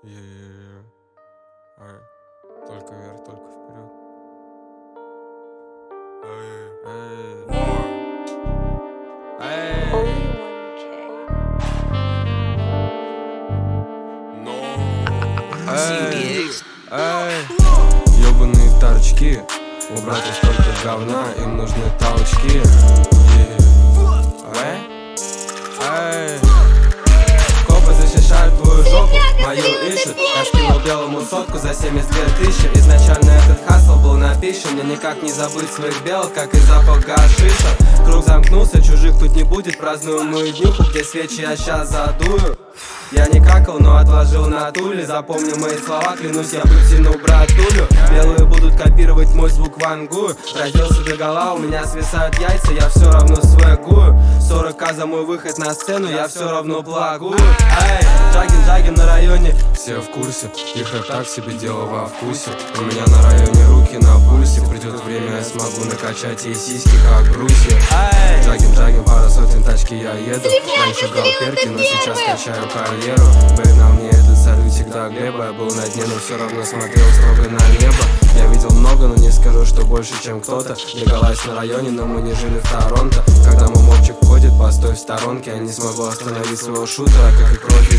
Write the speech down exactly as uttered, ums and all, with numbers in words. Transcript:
Е-е-е. Ай. Только вверх, только вперед. Эй, эй. Эй. Эй, эй. Ёбаные торчки. У братьев столько говна, им нужны толчки. Эй, эй. Копы защищают твою жопу, мою ищут. Я скинул белому сотку за семьдесят две тысячи. Изначально этот хасл был на пищу. Мне никак не забыть своих белок, как и запах гашиша. Круг замкнулся, чужих тут не будет. Празднуем мы днюху, где свечи я щас задую. Я не какал, но отложил на туле. Запомни мои слова, клянусь, я притяну братулю. Белые будут копировать мой звук вангую. Разделся догола, у меня свисают яйца, я все равно свэгую. сорок ка за мой выход на сцену, я все равно благую. Эй, джагин-джагин на районе. Все в курсе, их рэп так себе дело во вкусе. У меня на районе руки на пульсе. Придет время, я смогу накачать ей сиськи, как брусья. Джагин-джагин, пара сотен тачки я еду. Раньше брал перки, но сейчас качаю карьеру. Бэй, на мне этот салют всегда Глеба. Я был на дне, но все равно смотрел строго на небо. Я видел много, но не скажу, что больше, чем кто-то. Легалайз на районе, но мы не жили в Торонто. Когда мой мопчик ходит, постой в сторонке. Я не смогу остановить своего шутера, как и кровь из